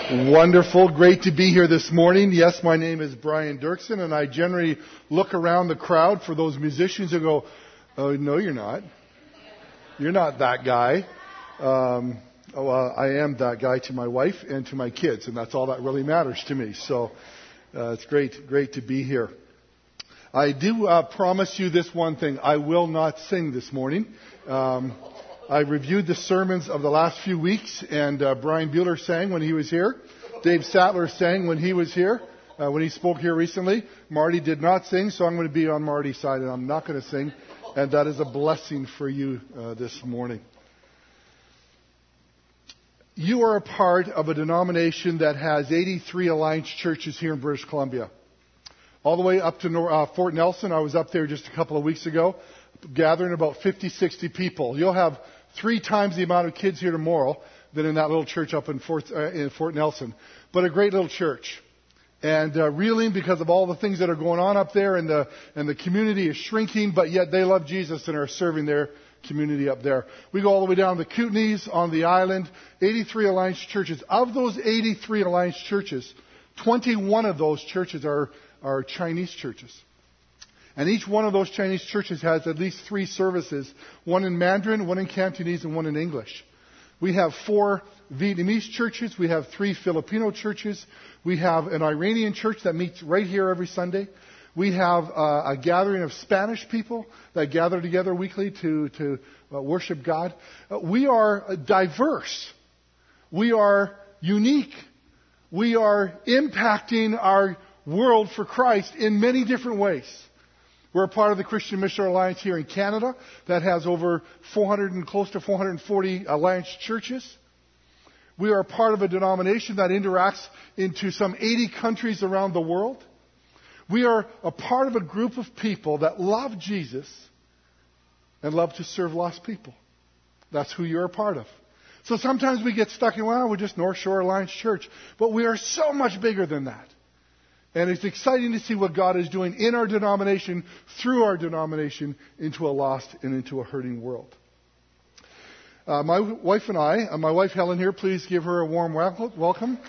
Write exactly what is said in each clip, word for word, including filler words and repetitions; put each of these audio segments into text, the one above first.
Wonderful. Great to be here this morning. Yes, my name is Brian Dirksen, and I generally look around the crowd for those musicians who go, oh, no, you're not. You're not that guy. Um, oh, uh, I am that guy to my wife and to my kids, and that's all that really matters to me. So uh, it's great, great to be here. I do uh, promise you this one thing. I will not sing this morning. Um, I reviewed the sermons of the last few weeks, and uh, Brian Bueller sang when he was here. Dave Sattler sang when he was here, uh, when he spoke here recently. Marty did not sing, so I'm going to be on Marty's side, and I'm not going to sing. And that is a blessing for you uh, this morning. You are a part of a denomination that has eighty-three Alliance churches here in British Columbia. All the way up to Nor- uh, Fort Nelson. I was up there just a couple of weeks ago, gathering about fifty, sixty people. You'll have three times the amount of kids here tomorrow than in that little church up in Fort, uh, in Fort Nelson. But a great little church. And uh, reeling because of all the things that are going on up there, and the, and the community is shrinking, but yet they love Jesus and are serving their community up there. We go all the way down to the Kootenays on the island, eighty-three Alliance churches. Of those eighty-three Alliance churches, twenty-one of those churches are, are Chinese churches. And each one of those Chinese churches has at least three services, one in Mandarin, one in Cantonese, and one in English. We have four Vietnamese churches. We have three Filipino churches. We have an Iranian church that meets right here every Sunday. We have uh, a gathering of Spanish people that gather together weekly to, to uh, worship God. Uh, we are diverse. We are unique. We are impacting our world for Christ in many different ways. We're a part of the Christian Missionary Alliance here in Canada that has over four hundred and close to four hundred forty Alliance churches. We are a part of a denomination that interacts into some eighty countries around the world. We are a part of a group of people that love Jesus and love to serve lost people. That's who you're a part of. So sometimes we get stuck in, well, we're just North Shore Alliance Church. But we are so much bigger than that. And it's exciting to see what God is doing in our denomination, through our denomination, into a lost and into a hurting world. Uh, my wife and I, uh, my wife Helen here, please give her a warm welcome.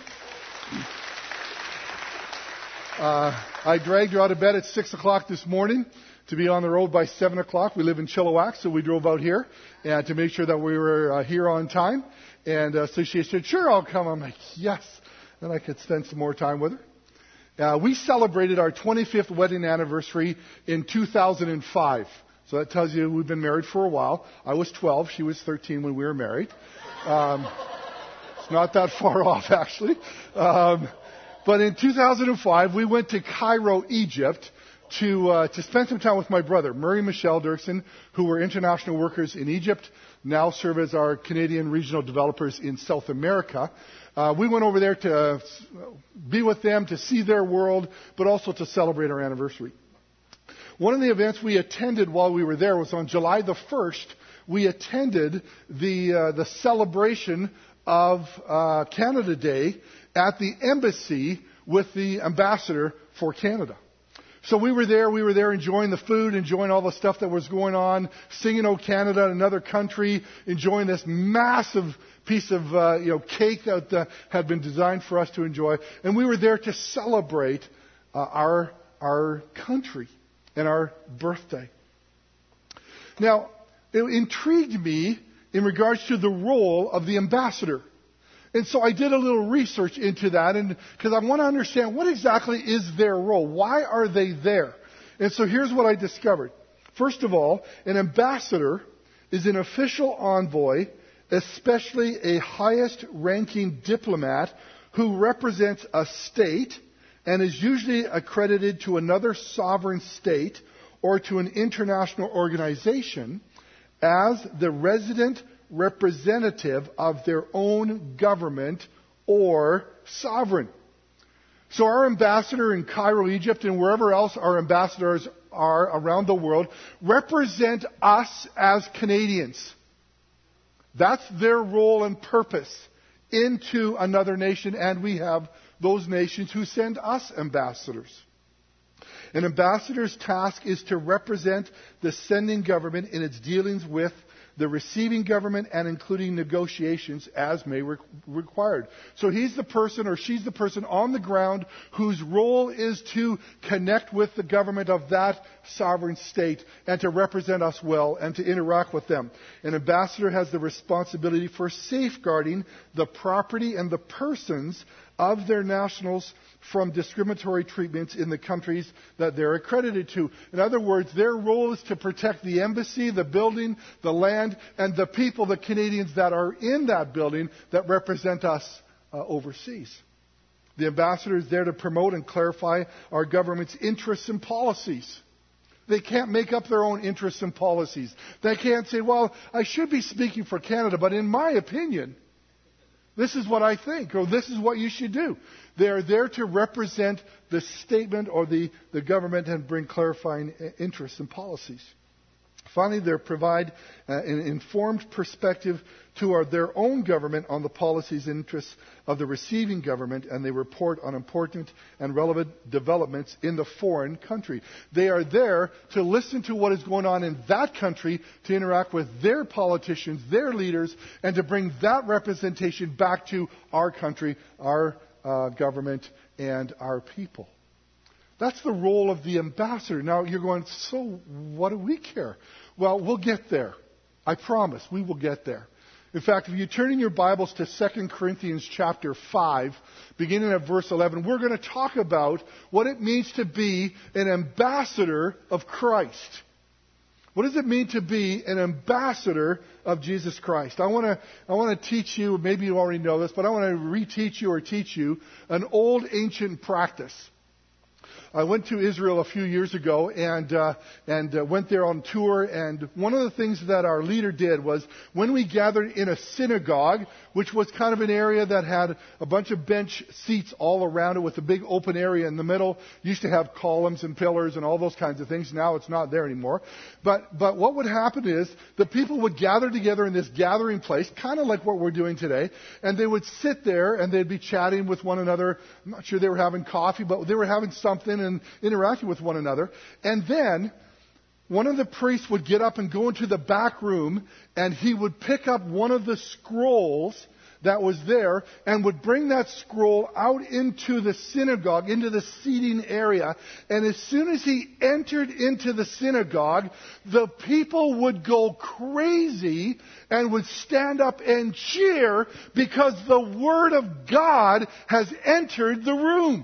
Uh, I dragged her out of bed at six o'clock this morning to be on the road by seven o'clock. We live in Chilliwack, so we drove out here and to make sure that we were uh, here on time. And uh, so she said, sure, I'll come. I'm like, yes. Then I could spend some more time with her. Uh, we celebrated our twenty-fifth wedding anniversary in two thousand five. So that tells you we've been married for a while. I was twelve. She was thirteen when we were married. Um, it's not that far off, actually. Um, but in two thousand five, we went to Cairo, Egypt, to uh, to spend some time with my brother, Murray and Michelle Dirksen, who were international workers in Egypt, now serve as our Canadian regional developers in South America. Uh, we went over there to uh, be with them, to see their world, but also to celebrate our anniversary. One of the events we attended while we were there was on July the first. We attended the uh, the celebration of uh, Canada Day at the embassy with the ambassador for Canada. So we were there, we were there enjoying the food, enjoying all the stuff that was going on, singing "O Canada," another country, enjoying this massive piece of uh, you know cake that uh, had been designed for us to enjoy. And we were there to celebrate uh, our our country and our birthday. Now, it intrigued me in regards to the role of the ambassador. And so I did a little research into that, and because I want to understand what exactly is their role. Why are they there? And so here's what I discovered. First of all, an ambassador is an official envoy, especially a highest-ranking diplomat who represents a state and is usually accredited to another sovereign state or to an international organization as the resident representative of their own government or sovereign. So our ambassador in Cairo, Egypt, and wherever else our ambassadors are around the world represent us as Canadians. That's their role and purpose into another nation, and we have those nations who send us ambassadors. An ambassador's task is to represent the sending government in its dealings with the receiving government, and including negotiations as may be required. So he's the person, or she's the person on the ground whose role is to connect with the government of that sovereign state and to represent us well and to interact with them. An ambassador has the responsibility for safeguarding the property and the persons of their nationals from discriminatory treatments in the countries that they're accredited to. In other words, their role is to protect the embassy, the building, the land, and the people, the Canadians that are in that building that represent us uh, overseas. The ambassador is there to promote and clarify our government's interests and policies. They can't make up their own interests and policies. They can't say, well, I should be speaking for Canada, but in my opinion, this is what I think, or this is what you should do. They are there to represent the statement or the, the government and bring clarifying interests and policies. Finally, they provide uh, an informed perspective to our, their own government on the policies and interests of the receiving government, and they report on important and relevant developments in the foreign country. They are there to listen to what is going on in that country, to interact with their politicians, their leaders, and to bring that representation back to our country, our uh, government, and our people. That's the role of the ambassador. Now you're going, so what do we care? Well, we'll get there. I promise we will get there. In fact, if you turn in your Bibles to Second Corinthians chapter five, beginning at verse eleven, we're going to talk about what it means to be an ambassador of Christ. What does it mean to be an ambassador of Jesus Christ? I want to I want to teach you, maybe you already know this, but I want to reteach you or teach you an old ancient practice. I went to Israel a few years ago and uh, and uh, went there on tour. And one of the things that our leader did was when we gathered in a synagogue, which was kind of an area that had a bunch of bench seats all around it with a big open area in the middle. Used to have columns and pillars and all those kinds of things. Now it's not there anymore. But but what would happen is the people would gather together in this gathering place, kind of like what we're doing today, and they would sit there and they'd be chatting with one another. I'm not sure they were having coffee, but they were having something and interacting with one another. And then one of the priests would get up and go into the back room, and he would pick up one of the scrolls that was there and would bring that scroll out into the synagogue, into the seating area. And as soon as he entered into the synagogue, the people would go crazy and would stand up and cheer because the Word of God has entered the room.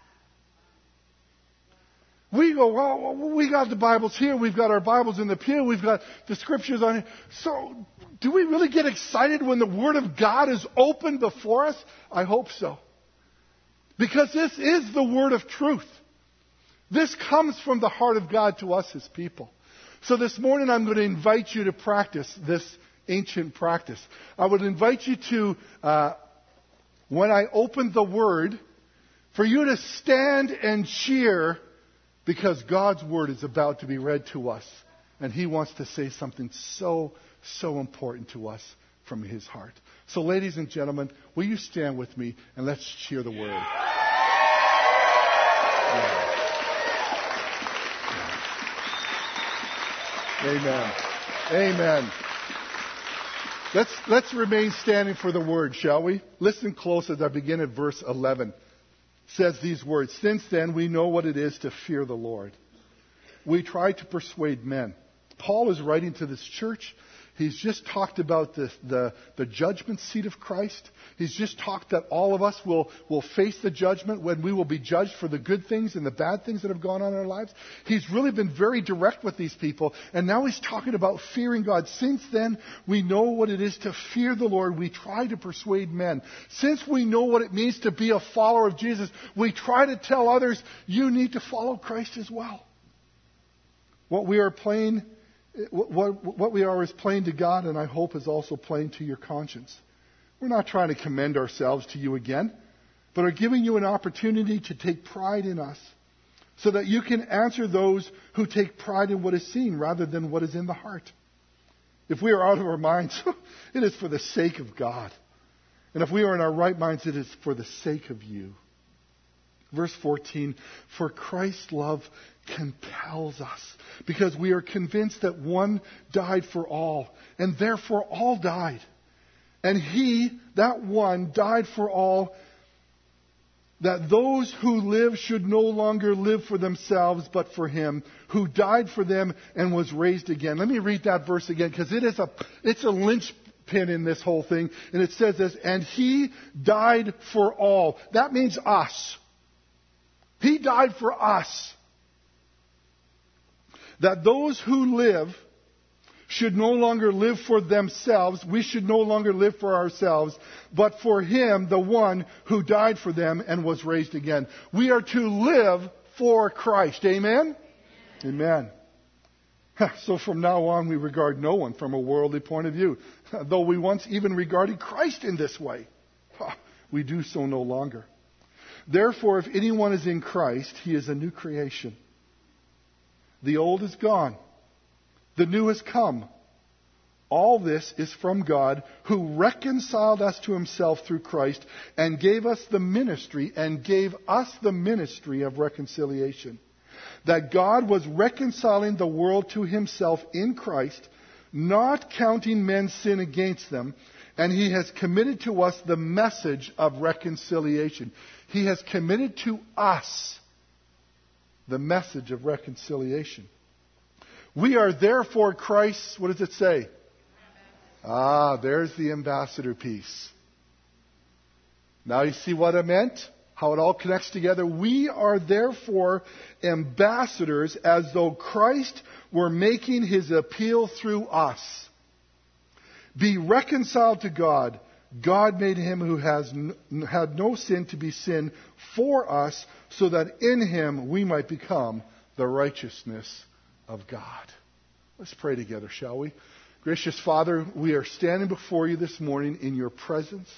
We go, well, we got the Bibles here. We've got our Bibles in the pew. We've got the Scriptures on here. So, do we really get excited when the Word of God is open before us? I hope so. Because this is the Word of truth. This comes from the heart of God to us, His people. So this morning I'm going to invite you to practice this ancient practice. I would invite you to, uh, when I open the Word, for you to stand and cheer because God's Word is about to be read to us. And He wants to say something so, so important to us from His heart. So ladies and gentlemen, will you stand with me and let's cheer the Word. Yeah. Amen. Amen. Let's, let's remain standing for the Word, shall we? Listen close as I begin at verse eleven. Says these words, "Since then we know what it is to fear the Lord. We try to persuade men." Paul is writing to this church. He's just talked about the, the, the judgment seat of Christ. He's just talked that all of us will, will face the judgment when we will be judged for the good things and the bad things that have gone on in our lives. He's really been very direct with these people. And now he's talking about fearing God. Since then, we know what it is to fear the Lord. We try to persuade men. Since we know what it means to be a follower of Jesus, we try to tell others, you need to follow Christ as well. What we are plain What, what we are is plain to God, and I hope is also plain to your conscience. We're not trying to commend ourselves to you again, but are giving you an opportunity to take pride in us so that you can answer those who take pride in what is seen rather than what is in the heart. If we are out of our minds, it is for the sake of God. And if we are in our right minds, it is for the sake of you. Verse fourteen, for Christ's love compels us, because we are convinced that one died for all, and therefore all died. And he, that one, died for all, that those who live should no longer live for themselves, but for him who died for them and was raised again. Let me read that verse again, because it is a, it's a linchpin in this whole thing. And it says this, and he died for all. That means us. He died for us. That those who live should no longer live for themselves. We should no longer live for ourselves, but for him, the one who died for them and was raised again. We are to live for Christ. Amen? Amen. Amen. So from now on, we regard no one from a worldly point of view. Though we once even regarded Christ in this way, we do so no longer. Therefore, if anyone is in Christ, he is a new creation. The old is gone. The new has come. All this is from God, who reconciled us to himself through Christ and gave us the ministry and gave us the ministry of reconciliation. That God was reconciling the world to himself in Christ, not counting men's sin against them, and he has committed to us the message of reconciliation. He has committed to us the message of reconciliation. We are therefore Christ's, what does it say? Ah, there's the ambassador piece. Now you see what I meant? How it all connects together. We are therefore ambassadors, as though Christ were making his appeal through us. Be reconciled to God. God made him who has n- had no sin to be sin for us, so that in him we might become the righteousness of God. Let's pray together, shall we? Gracious Father, we are standing before you this morning in your presence.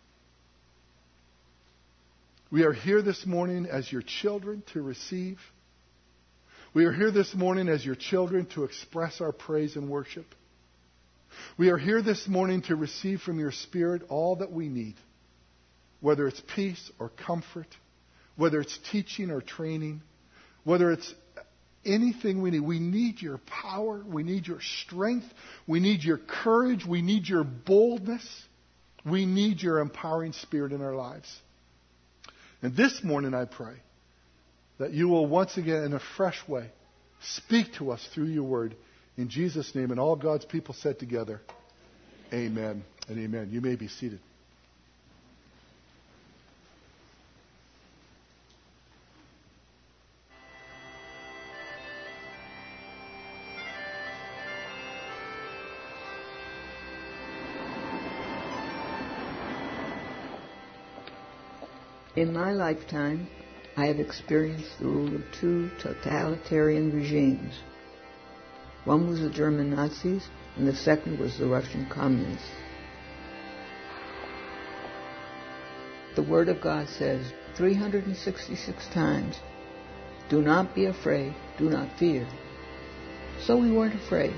We are here this morning as your children to receive. We are here this morning as your children to express our praise and worship. We are here this morning to receive from your Spirit all that we need, whether it's peace or comfort, whether it's teaching or training, whether it's anything we need. We need your power. We need your strength. We need your courage. We need your boldness. We need your empowering Spirit in our lives. And this morning I pray that you will once again in a fresh way speak to us through your word. In Jesus' name, and all God's people said together, amen and amen. You may be seated. In my lifetime, I have experienced the rule of two totalitarian regimes. One was the German Nazis, and the second was the Russian communists. The Word of God says three hundred sixty-six times, do not be afraid, do not fear. So we weren't afraid.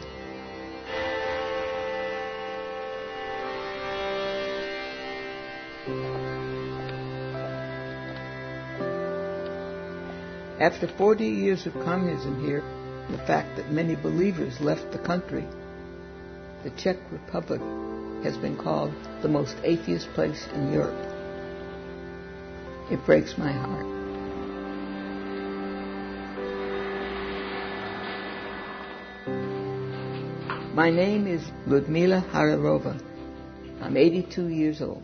After forty years of communism here, the fact that many believers left the country, the Czech Republic has been called the most atheist place in Europe. It breaks my heart. My name is Ludmila Hararova. I'm eighty-two years old.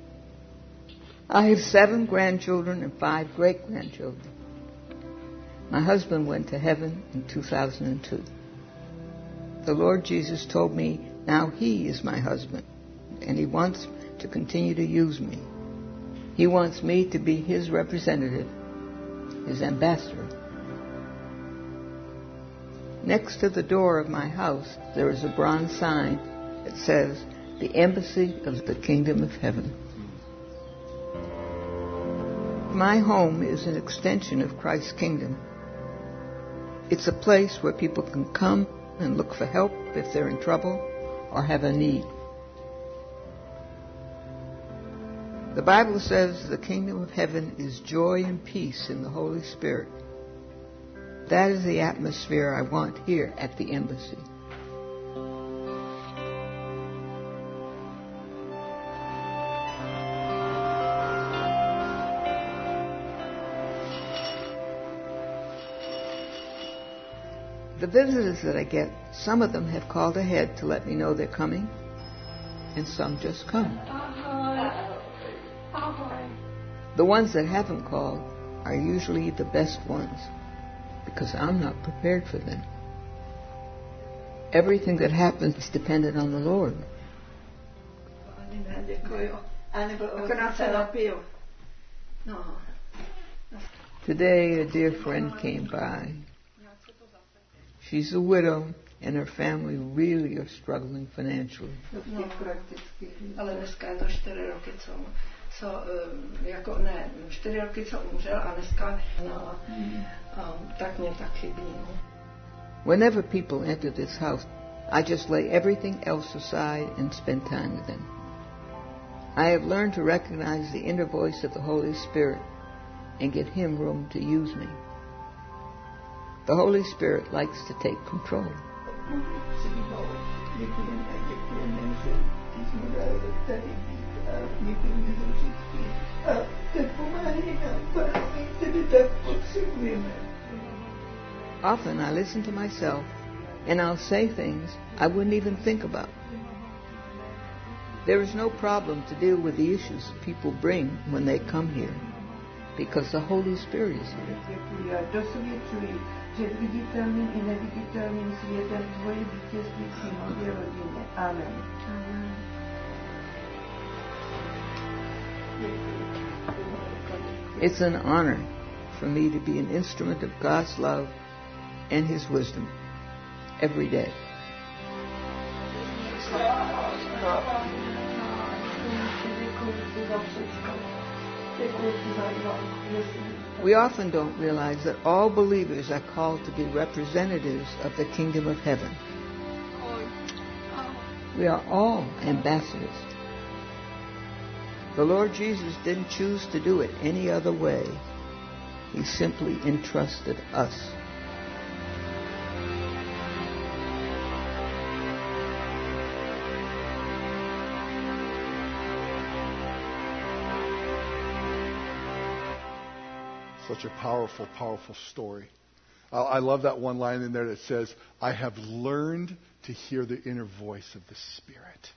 I have seven grandchildren and five great-grandchildren. My husband went to heaven in two thousand two. The Lord Jesus told me now he is my husband, and he wants to continue to use me. He wants me to be his representative, his ambassador. Next to the door of my house, there is a bronze sign that says, the Embassy of the Kingdom of Heaven. My home is an extension of Christ's kingdom. It's a place where people can come and look for help if they're in trouble or have a need. The Bible says the kingdom of heaven is joy and peace in the Holy Spirit. That is the atmosphere I want here at the embassy. The visitors that I get, some of them have called ahead to let me know they're coming, and some just come. The ones that haven't called are usually the best ones, because I'm not prepared for them. Everything that happens is dependent on the Lord. Today, a dear friend came by. She's a widow, and her family really are struggling financially. Whenever people enter this house, I just lay everything else aside and spend time with them. I have learned to recognize the inner voice of the Holy Spirit and give Him room to use me. The Holy Spirit likes to take control. Often I listen to myself and I'll say things I wouldn't even think about. There is no problem to deal with the issues that people bring when they come here, because the Holy Spirit is here. It's an honor for me to be an instrument of God's love and His wisdom every day. We often don't realize that all believers are called to be representatives of the kingdom of heaven. We are all ambassadors. The Lord Jesus didn't choose to do it any other way. He simply entrusted us. Such a powerful, powerful story. Uh, I love that one line in there that says, I have learned to hear the inner voice of the Spirit.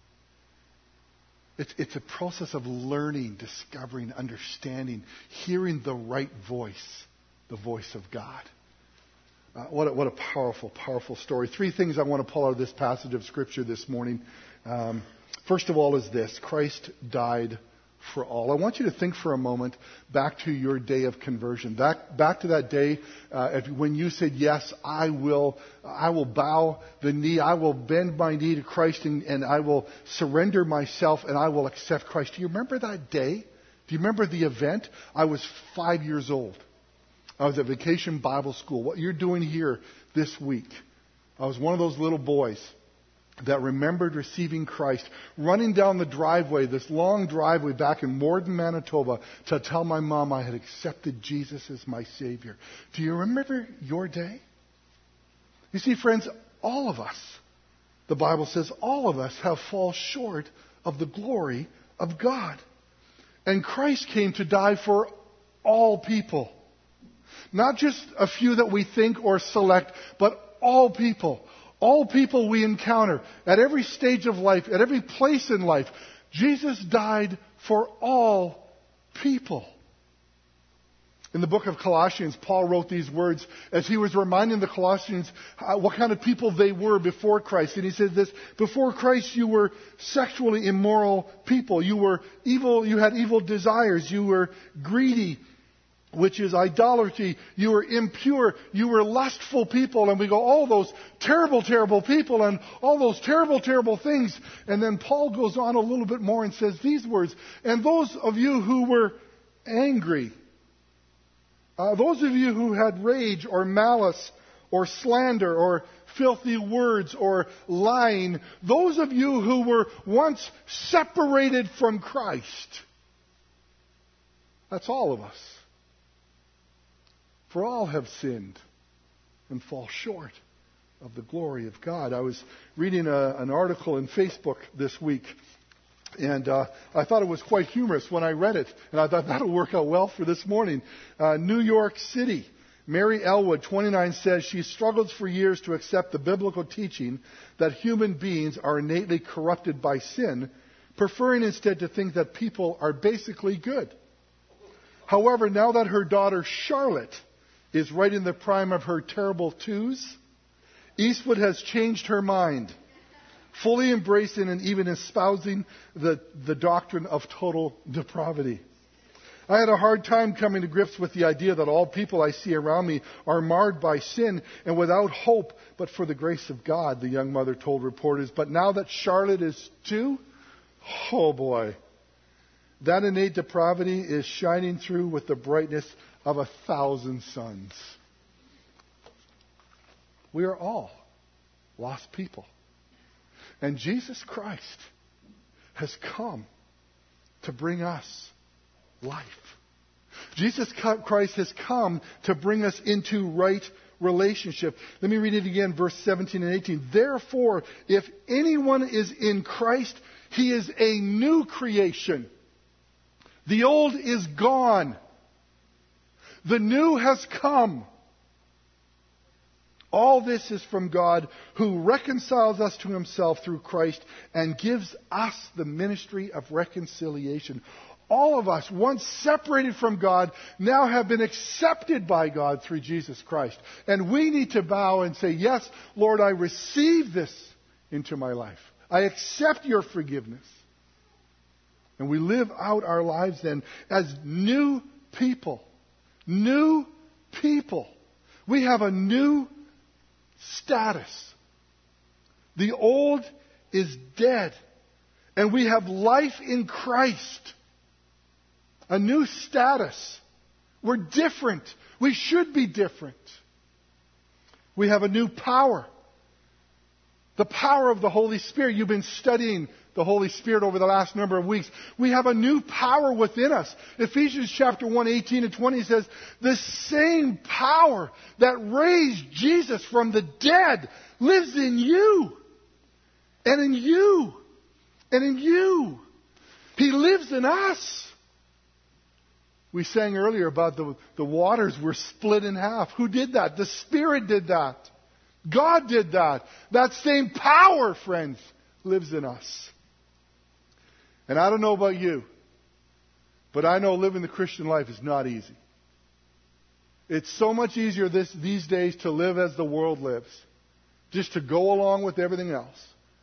It's, it's a process of learning, discovering, understanding, hearing the right voice, the voice of God. Uh, what, a, what a powerful, powerful story. Three things I want to pull out of this passage of Scripture this morning. Um, first of all is this: Christ died for all. I want you to think for a moment back to your day of conversion. Back, back to that day uh, if, when you said, yes, I will I will bow the knee, I will bend my knee to Christ, and, and I will surrender myself, and I will accept Christ. Do you remember that day? Do you remember the event? I was five years old. I was at Vacation Bible School. What you're doing here this week, I was one of those little boys that remembered receiving Christ, running down the driveway, this long driveway back in Morden, Manitoba, to tell my mom I had accepted Jesus as my Savior. Do you remember your day? You see, friends, all of us, the Bible says, all of us have fallen short of the glory of God. And Christ came to die for all people. Not just a few that we think or select, but all people. All people we encounter at every stage of life, at every place in life. Jesus died for all people. In the book of Colossians, Paul wrote these words as he was reminding the Colossians what kind of people they were before Christ. And he said this: before Christ you were sexually immoral people. You were evil, you had evil desires, you were greedy, which is idolatry. You were impure. You were lustful people. And we go, all those terrible, terrible people and all those terrible, terrible things. And then Paul goes on a little bit more and says these words: and those of you who were angry, uh, those of you who had rage or malice or slander or filthy words or lying, those of you who were once separated from Christ, That's all of us. For all have sinned and fall short of the glory of God. I was reading a, an article in Facebook this week, and uh, I thought it was quite humorous when I read it, and I thought that'll work out well for this morning. Uh, New York City. Mary Elwood, twenty-nine, says she struggled for years to accept the biblical teaching that human beings are innately corrupted by sin, preferring instead to think that people are basically good. However, now that her daughter Charlotte is right in the prime of her terrible twos, Eastwood has changed her mind, fully embracing and even espousing the, the doctrine of total depravity. I had a hard time coming to grips with the idea that all people I see around me are marred by sin and without hope but for the grace of God, the young mother told reporters. But now that Charlotte is too, oh boy, that innate depravity is shining through with the brightness of a thousand suns. We are all lost people. And Jesus Christ has come to bring us life. Jesus Christ has come to bring us into right relationship. Let me read it again, verse seventeen and eighteen. Therefore, if anyone is in Christ, he is a new creation. The old is gone. The new has come. All this is from God, who reconciles us to himself through Christ and gives us the ministry of reconciliation. All of us, once separated from God, now have been accepted by God through Jesus Christ. And we need to bow and say, yes, Lord, I receive this into my life. I accept your forgiveness. And we live out our lives then as new people. New people. We have a new status. The old is dead. And we have life in Christ. A new status. We're different. We should be different. We have a new power. The power of the Holy Spirit. You've been studying the Holy Spirit over the last number of weeks. We have a new power within us. Ephesians chapter one, eighteen and twenty says, the same power that raised Jesus from the dead lives in you. And in you. And in you. He lives in us. We sang earlier about the, the waters were split in half. Who did that? The Spirit did that. God did that. That same power, friends, lives in us. And I don't know about you, but I know living the Christian life is not easy. It's so much easier this, these days to live as the world lives, just to go along with everything else.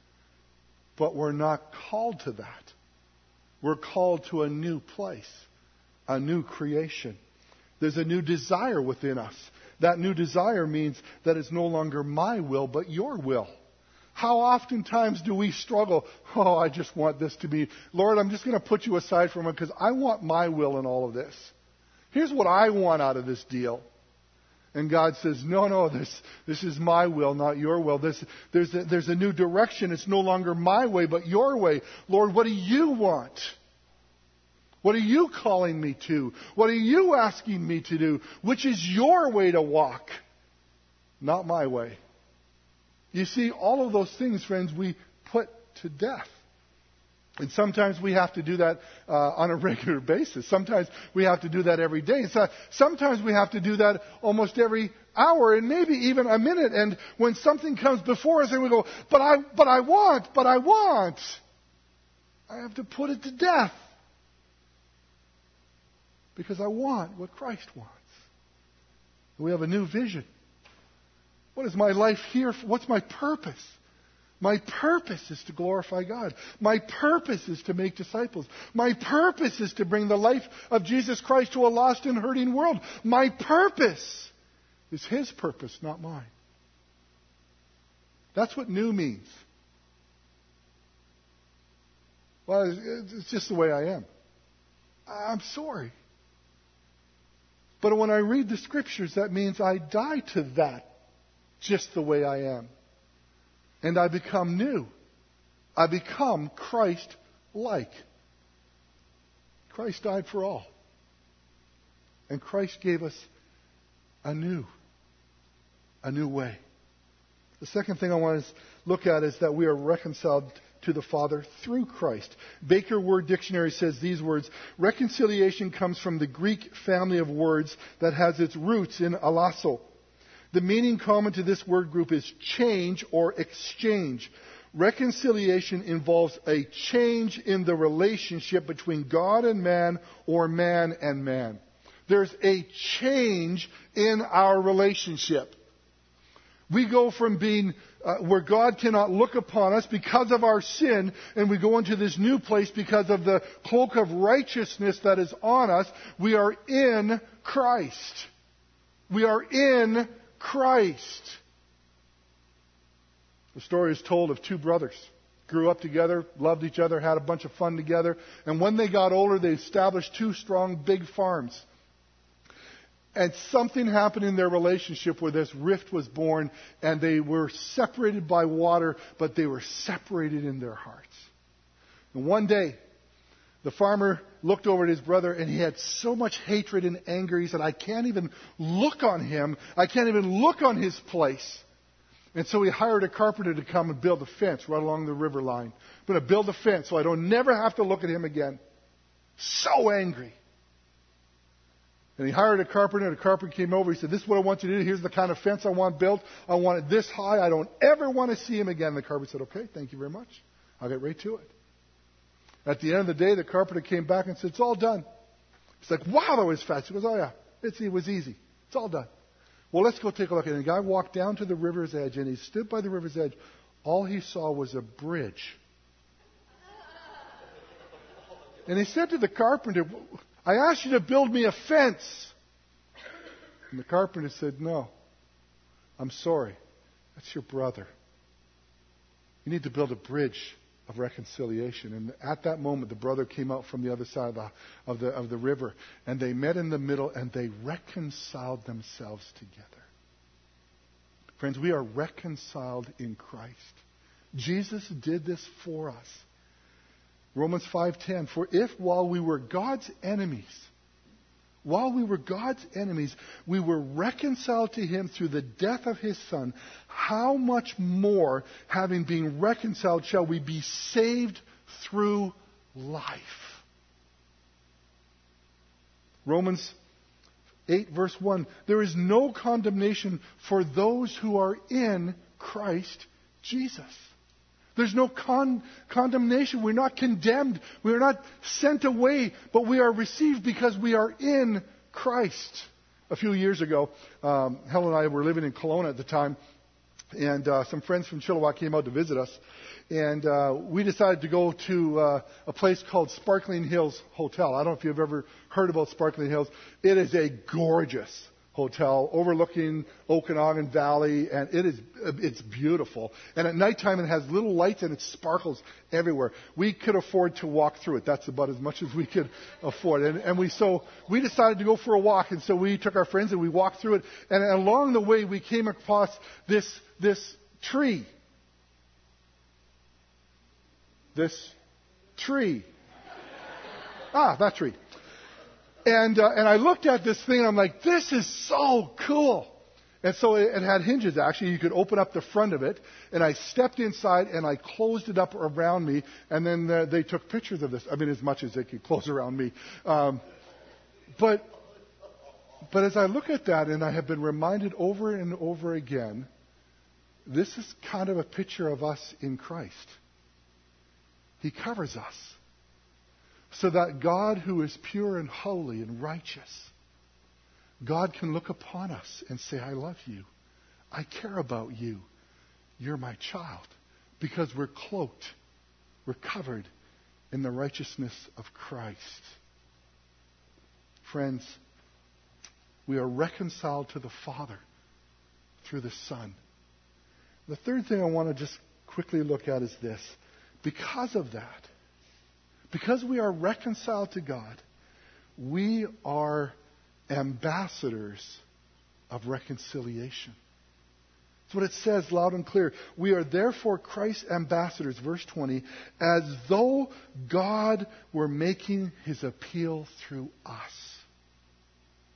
But we're not called to that. We're called to a new place, a new creation. There's a new desire within us. That new desire means that it's no longer my will, but your will. How oftentimes do we struggle? Oh, I just want this to be, Lord, I'm just going to put you aside for a moment because I want my will in all of this. Here's what I want out of this deal. And God says, no, no, this, this is my will, not your will. This, there's, a, there's a new direction. It's no longer my way, but your way. Lord, what do you want? What are you calling me to? What are you asking me to do? Which is your way to walk, not my way. You see, all of those things, friends, we put to death. And sometimes we have to do that uh, on a regular basis. Sometimes we have to do that every day. So sometimes we have to do that almost every hour and maybe even a minute. And when something comes before us and we go, but I, but I want, but I want, I have to put it to death. Because I want what Christ wants. We have a new vision. What is my life here for? What's my purpose? My purpose is to glorify God. My purpose is to make disciples. My purpose is to bring the life of Jesus Christ to a lost and hurting world. My purpose is His purpose, not mine. That's what new means. Well, it's just the way I am. I'm sorry. But when I read the Scriptures, that means I die to that just the way I am. And I become new. I become Christ-like. Christ died for all. And Christ gave us a new, a new way. The second thing I want to look at is that we are reconciled to the Father through Christ. Baker Word Dictionary says these words: reconciliation comes from the Greek family of words that has its roots in alasso. The meaning common to this word group is change or exchange. Reconciliation involves a change in the relationship between God and man or man and man. There's a change in our relationship. We go from being uh, where God cannot look upon us because of our sin, and we go into this new place because of the cloak of righteousness that is on us. We are in Christ. We are in Christ. The story is told of two brothers. Grew up together, loved each other, had a bunch of fun together. And when they got older, they established two strong, big farms. And something happened in their relationship where this rift was born, and they were separated by water, but they were separated in their hearts. And one day, the farmer looked over at his brother, and he had so much hatred and anger. He said, I can't even look on him. I can't even look on his place. And so he hired a carpenter to come and build a fence right along the river line. I'm going to build a fence so I don't never have to look at him again. So angry. And he hired a carpenter, and the carpenter came over. He said, this is what I want you to do. Here's the kind of fence I want built. I want it this high. I don't ever want to see him again. The carpenter said, okay, thank you very much. I'll get right to it. At the end of the day, the carpenter came back and said, it's all done. He's like, wow, that was fast. He goes, oh yeah, it's, it was easy. It's all done. Well, let's go take a look. And the guy walked down to the river's edge, and he stood by the river's edge. All he saw was a bridge. And he said to the carpenter, I asked you to build me a fence. And the carpenter said, no, I'm sorry. That's your brother. You need to build a bridge of reconciliation. And at that moment, the brother came out from the other side of the, of the, of the river, and they met in the middle, and they reconciled themselves together. Friends, we are reconciled in Christ. Jesus did this for us. Romans five ten, for if while we were God's enemies, while we were God's enemies, we were reconciled to Him through the death of His Son, how much more, having been reconciled, shall we be saved through life? Romans eight verse one, there is no condemnation for those who are in Christ Jesus. There's no con- condemnation. We're not condemned. We're not sent away, but we are received because we are in Christ. A few years ago, um, Helen and I were living in Kelowna at the time, and uh, some friends from Chilliwack came out to visit us, and uh, we decided to go to uh, a place called Sparkling Hills Hotel. I don't know if you've ever heard about Sparkling Hills. It is a gorgeous hotel overlooking Okanagan Valley, and it is it's beautiful. And at nighttime, it has little lights and it sparkles everywhere. We could afford to walk through it. That's about as much as we could afford. And, and we so we decided to go for a walk, and so we took our friends and we walked through it. And along the way, we came across this this tree. This tree. Ah, that tree. And uh, and I looked at this thing, and I'm like, this is so cool. And so it, it had hinges, actually. You could open up the front of it. And I stepped inside, and I closed it up around me. And then uh, they took pictures of this. I mean, as much as they could close around me. Um, but but as I look at that, and I have been reminded over and over again, this is kind of a picture of us in Christ. He covers us, so that God, who is pure and holy and righteous, God can look upon us and say, I love you. I care about you. You're my child. Because we're cloaked, we're covered in the righteousness of Christ. Friends, we are reconciled to the Father through the Son. The third thing I want to just quickly look at is this. Because of that, because we are reconciled to God, we are ambassadors of reconciliation. That's what it says loud and clear. We are therefore Christ's ambassadors, verse twenty, as though God were making His appeal through us.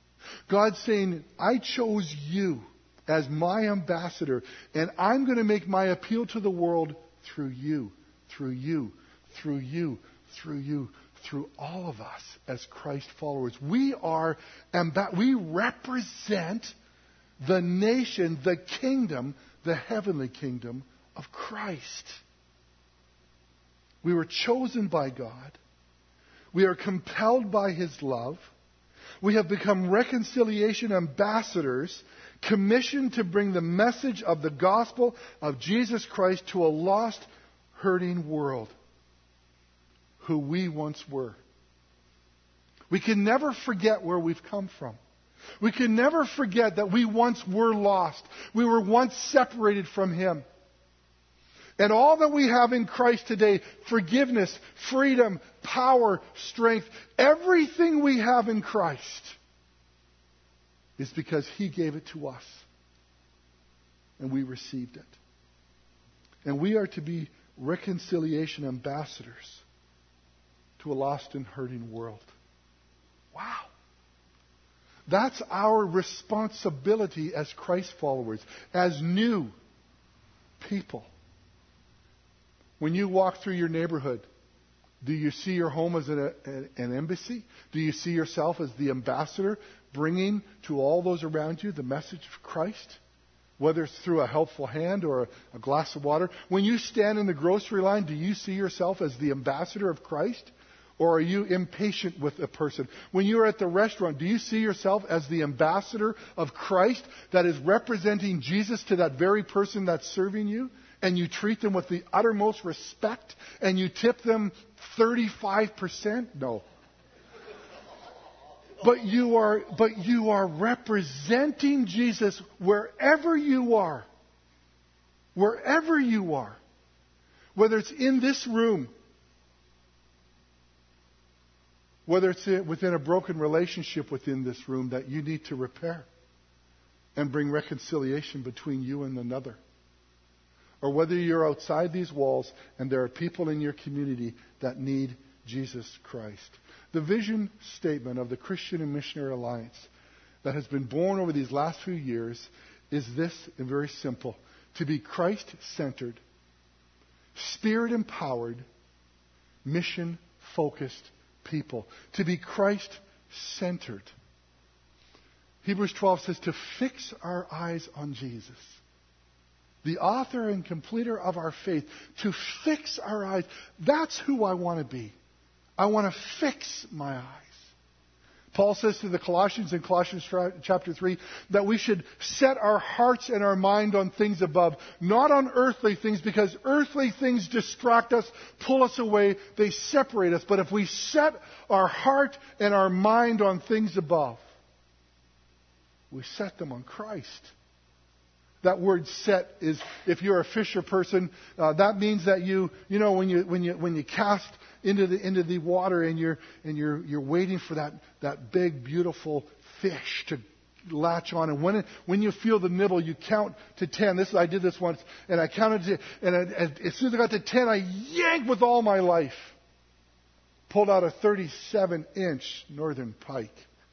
God's saying, I chose you as my ambassador, and I'm going to make my appeal to the world through you, through you, through you, through you, through all of us as Christ followers. We are, amb- we represent the nation, the kingdom, the heavenly kingdom of Christ. We were chosen by God. We are compelled by His love. We have become reconciliation ambassadors, commissioned to bring the message of the gospel of Jesus Christ to a lost, hurting world, who we once were. We can never forget where we've come from. We can never forget that we once were lost. We were once separated from Him. And all that we have in Christ today, forgiveness, freedom, power, strength, everything we have in Christ is because He gave it to us. And we received it. And we are to be reconciliation ambassadors to a lost and hurting world. Wow. That's our responsibility as Christ followers, as new people. When you walk through your neighborhood, do you see your home as an, an embassy? Do you see yourself as the ambassador bringing to all those around you the message of Christ? Whether it's through a helpful hand or a, a glass of water. When you stand in the grocery line, do you see yourself as the ambassador of Christ? Or are you impatient with a person? When you're at the restaurant, do you see yourself as the ambassador of Christ that is representing Jesus to that very person that's serving you? And you treat them with the uttermost respect, and you tip them thirty-five percent? No. But you are, but you are representing Jesus wherever you are. Wherever you are. Whether it's in this room, whether it's within a broken relationship within this room that you need to repair and bring reconciliation between you and another. Or whether you're outside these walls and there are people in your community that need Jesus Christ. The vision statement of the Christian and Missionary Alliance that has been born over these last few years is this, and very simple: to be Christ-centered, Spirit-empowered, mission-focused people. To be Christ-centered. Hebrews twelve says to fix our eyes on Jesus, the author and completer of our faith, to fix our eyes. That's who I want to be. I want to fix my eyes. Paul says to the Colossians in Colossians chapter three that we should set our hearts and our mind on things above, not on earthly things, because earthly things distract us, pull us away, they separate us. But if we set our heart and our mind on things above, we set them on Christ. That word "set" is, if you're a fisher person, uh, that means that you, you know, when you when you when you cast into the into the water and you're and you're you're waiting for that that big beautiful fish to latch on, and when it, when you feel the nibble, you count to ten. This I did this once, and I counted to, and I, as soon as I got to ten, I yanked with all my life, pulled out a thirty-seven inch northern pike.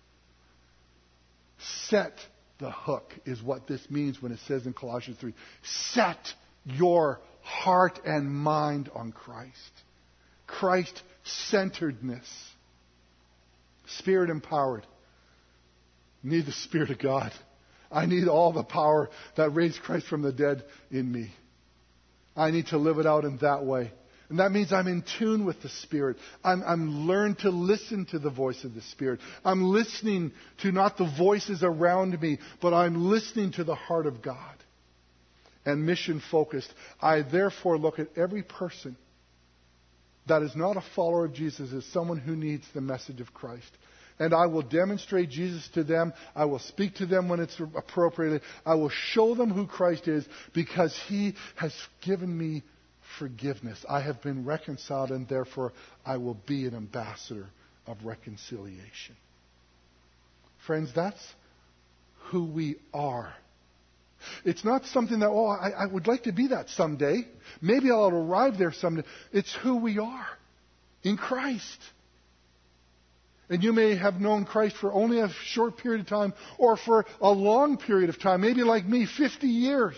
Set the hook is what this means when it says in Colossians three, set your heart and mind on Christ. Christ-centeredness. Spirit-empowered. Need the Spirit of God. I need all the power that raised Christ from the dead in me. I need to live it out in that way. And that means I'm in tune with the Spirit. I'm, I'm learned to listen to the voice of the Spirit. I'm listening to not the voices around me, but I'm listening to the heart of God. And mission-focused. I therefore look at every person that is not a follower of Jesus as someone who needs the message of Christ. And I will demonstrate Jesus to them. I will speak to them when it's appropriate. I will show them who Christ is because He has given me forgiveness. I have been reconciled, and therefore I will be an ambassador of reconciliation. Friends, that's who we are. It's not something that, oh, I, I would like to be that someday. Maybe I'll arrive there someday. It's who we are in Christ. And you may have known Christ for only a short period of time or for a long period of time, maybe like me, fifty years.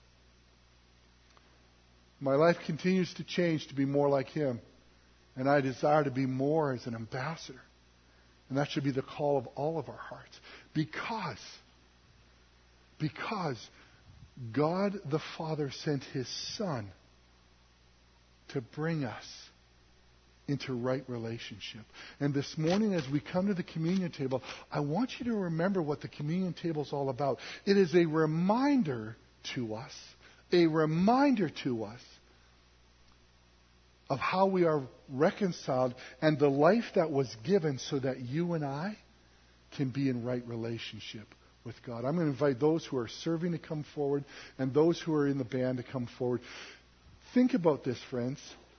My life continues to change to be more like Him. And I desire to be more as an ambassador. And that should be the call of all of our hearts. Because, because God the Father sent His Son to bring us into right relationship. And this morning as we come to the communion table, I want you to remember what the communion table is all about. It is a reminder to us, a reminder to us of how we are reconciled and the life that was given so that you and I can be in right relationship with God. I'm going to invite those who are serving to come forward and those who are in the band to come forward. Think about this, friends.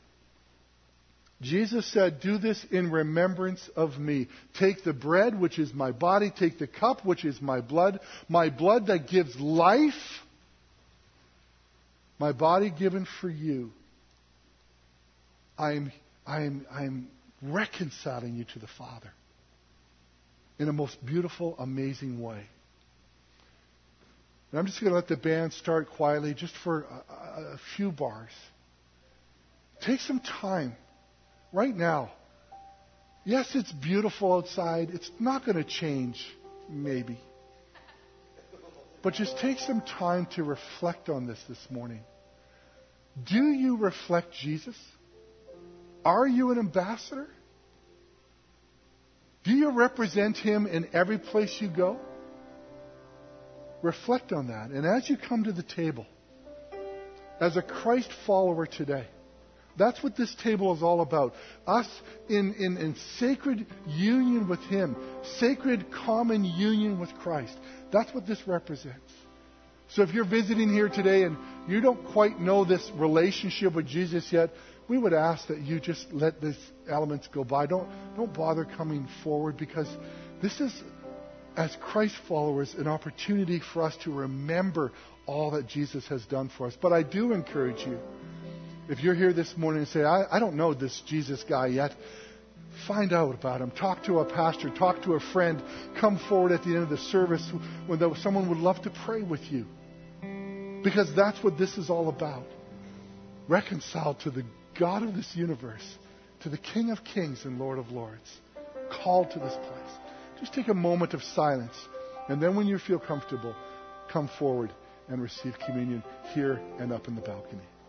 Jesus said, do this in remembrance of me. Take the bread, which is my body. Take the cup, which is my blood. My blood that gives life. My body given for you. I'm, I'm, I'm reconciling you to the Father in a most beautiful, amazing way. And I'm just going to let the band start quietly just for a, a few bars. Take some time. Right now, yes, it's beautiful outside. It's not going to change, maybe. But just take some time to reflect on this this morning. Do you reflect Jesus? Are you an ambassador? Do you represent Him in every place you go? Reflect on that. And as you come to the table, as a Christ follower today, that's what this table is all about. Us in, in, in sacred union with Him. Sacred common union with Christ. That's what this represents. So if you're visiting here today and you don't quite know this relationship with Jesus yet, we would ask that you just let these elements go by. Don't, don't bother coming forward, because this is, as Christ followers, an opportunity for us to remember all that Jesus has done for us. But I do encourage you, if you're here this morning and say, I, I don't know this Jesus guy yet, find out about him. Talk to a pastor. Talk to a friend. Come forward at the end of the service when there, someone would love to pray with you. Because that's what this is all about. Reconciled to the God of this universe, to the King of Kings and Lord of Lords. Called to this place. Just take a moment of silence. And then when you feel comfortable, come forward and receive communion here and up in the balcony.